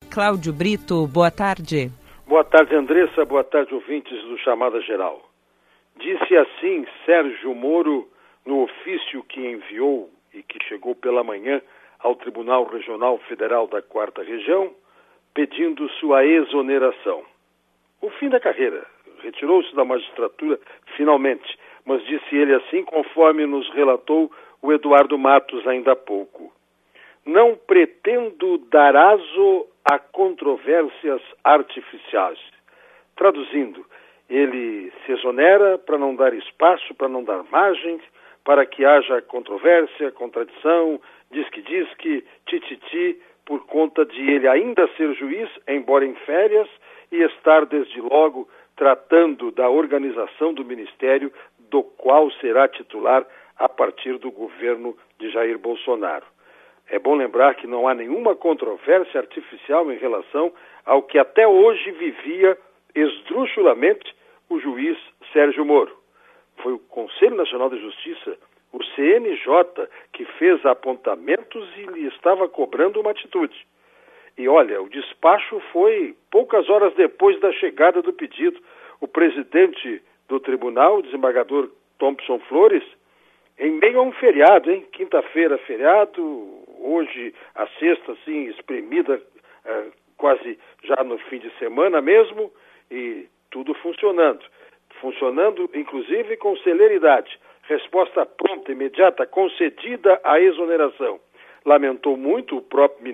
Cláudio Brito, boa tarde. Boa tarde, Andressa. Boa tarde, ouvintes do Chamada Geral. Disse assim Sérgio Moro no ofício que enviou e que chegou pela manhã ao Tribunal Regional Federal da 4ª Região, pedindo sua exoneração. O fim da carreira. Retirou-se da magistratura finalmente, mas disse ele assim conforme nos relatou o Eduardo Matos ainda há pouco. Não pretendo dar aso a controvérsias artificiais. Traduzindo, ele se exonera para não dar espaço, para não dar margem, para que haja controvérsia, contradição, diz-que, tititi, por conta de ele ainda ser juiz, embora em férias, e estar desde logo tratando da organização do ministério, do qual será titular a partir do governo de Jair Bolsonaro. É bom lembrar que não há nenhuma controvérsia artificial em relação ao que até hoje vivia esdrúxulamente o juiz Sérgio Moro. Foi o Conselho Nacional de Justiça, o CNJ, que fez apontamentos e lhe estava cobrando uma atitude. E olha, o despacho foi poucas horas depois da chegada do pedido. O presidente do tribunal, o desembargador Thompson Flores, em meio a um feriado, quinta-feira feriado, hoje a sexta, assim, espremida, quase já no fim de semana mesmo, e tudo funcionando. Funcionando, inclusive, com celeridade. Resposta pronta, imediata, concedida à exoneração. Lamentou muito o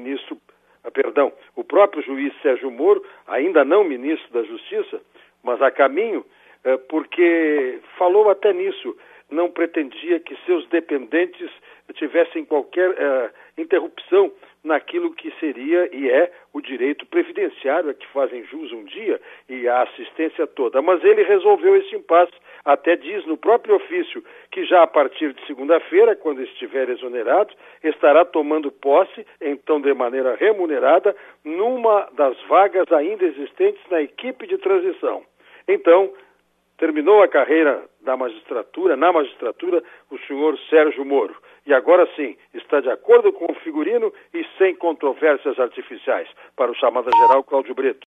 próprio juiz Sérgio Moro, ainda não ministro da Justiça, mas a caminho, porque falou até nisso, não pretendia que seus dependentes tivessem qualquer interrupção naquilo que seria e é o direito previdenciário a que fazem jus um dia e a assistência toda. Mas ele resolveu esse impasse, até diz no próprio ofício que já a partir de segunda-feira, quando estiver exonerado, estará tomando posse, então de maneira remunerada, numa das vagas ainda existentes na equipe de transição. Então, terminou a carreira na magistratura, o senhor Sérgio Moro. E agora sim, está de acordo com o figurino e sem controvérsias artificiais. Para o Chamada Geral, Cláudio Brito.